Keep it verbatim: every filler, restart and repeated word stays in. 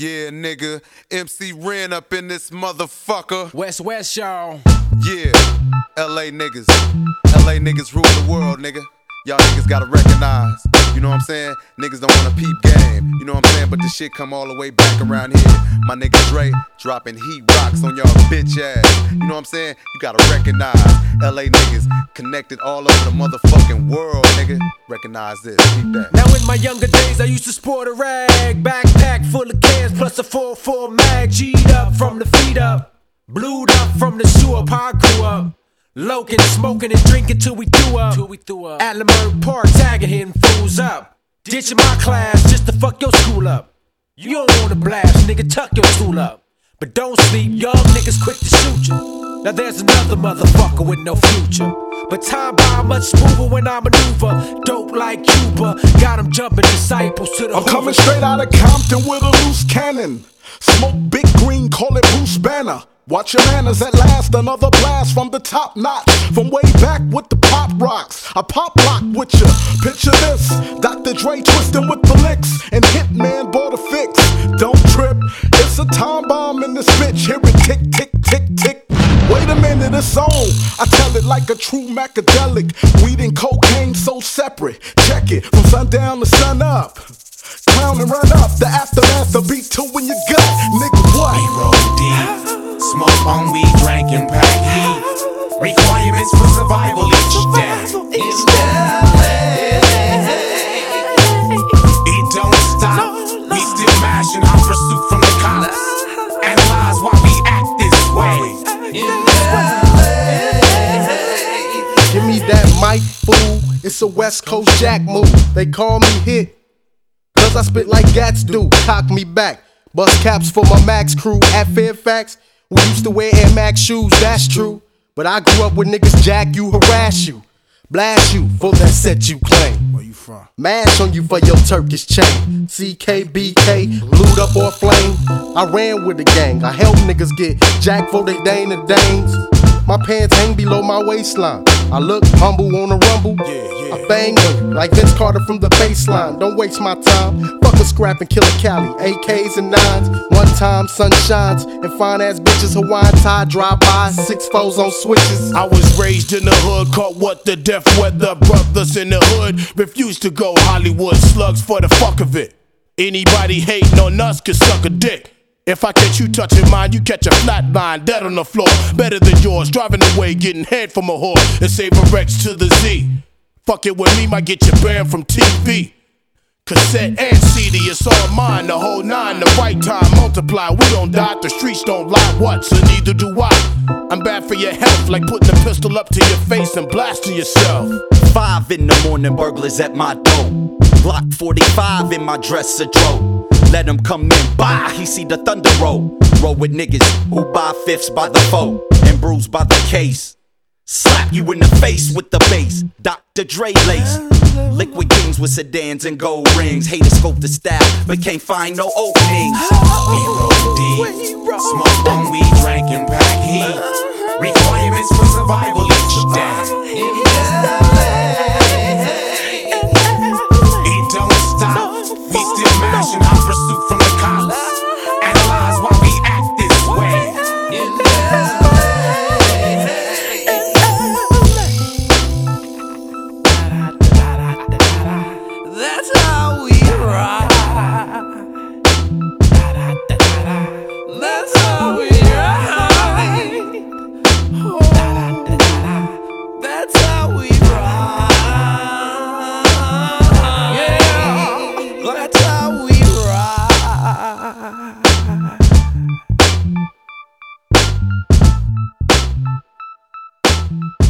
Yeah, nigga, M C Ren up in this motherfucker. West West, y'all. Yeah, L A niggas. L A niggas rule the world, nigga. Y'all niggas gotta recognize, you know what I'm saying? Niggas don't wanna peep game, you know what I'm saying? But this shit come all the way back around here. My nigga Dre dropping heat rocks on y'all bitch ass. You know what I'm saying? You gotta recognize L A niggas connected all over the motherfucking world, nigga. Recognize this, keep that. Now in my younger days I used to sport a rag, backpack full of cans plus a four four mag. G'd up from the feet up, blued up from the sewer. How I grew up, loking, smoking and drinking till we threw up. Till we threw up. At Leimert Park, tagging, hitting fools up. Ditching my class just to fuck your school up. You don't wanna blast, nigga, tuck your stool up. But don't sleep, young niggas quick to shoot you. Now there's another motherfucker with no future. But time by much smoother when I maneuver. Dope like Cuba, got them jumping disciples to the I'm Hoover. coming straight out of Compton with a loose cannon. Smoke big green, call it Bruce Banner. Watch your manners at last, another blast from the top notch. From way back with the pop rocks, I pop lock with ya. Picture this, Doctor Dre twisting with the licks, and Hitman bought a fix. Don't trip, it's a time bomb in this bitch. Hear it tick, tick, tick, tick. Wait a minute, it's on. I tell it like a true macadelic. Weed and cocaine so separate. Check it, from sundown to sun up. Clown and run up, the aftermath, the beat two in your gut. Nigga, what? We roll deep, smoke on weed, drank and pack heat. Requirements for survival each day. Each day. It don't stop, we still mashing our pursuit from the cops. Analyze why we act this way. Give me that mic, fool. It's a West Coast Jack move. They call me hit, cause I spit like Gats do. Cock me back, bust caps for my Max crew at Fairfax. We used to wear Air Max shoes, that's true. But I grew up with niggas jack you, harass you, blast you for that set you claim. Where you from? Mash on you for your Turkish chain. C K B K, glued up or flame. I ran with the gang, I helped niggas get jack for they Dane and Danes. My pants hang below my waistline. I look humble on a rumble. Yeah, yeah. I bang them like Vince Carter from the baseline. Don't waste my time. Fuck a scrap and kill a Cali. A Ks and nines. One time sun shines and fine ass bitches Hawaiian tie drive by. Six foes on switches. I was raised in the hood, caught what the death weather. Brothers in the hood refused to go Hollywood slugs for the fuck of it. Anybody hating on us can suck a dick. If I catch you touching mine, you catch a flat line, dead on the floor. Better than yours, driving away, getting head from a whore. And save a Rex to the Z. Fuck it with me, might get you banned from T V. Cassette and C D, it's all mine. The whole nine, the right time, multiply. We don't die, the streets don't lie. What? So neither do I. I'm bad for your health, like putting a pistol up to your face and blasting yourself. Five in the morning, burglars at my door. Glock forty-five in my dresser drawer. Let him come in, bye, he see the thunder roll. Roll with niggas who buy fifths by the foe and bruised by the case. Slap you in the face with the bass, Doctor Dre lace. Liquid kings with sedans and gold rings. Haters scope the style, but can't find no openings. We roll deep, smoke on weed, drank and pack heat. Requirements for survival each day. It don't stop, we still mashing our pursuit from the cops. Analyze why we act this way. That's how we ride. That's how we ride. Oh, that's how we ride. Yeah, that's how we ride.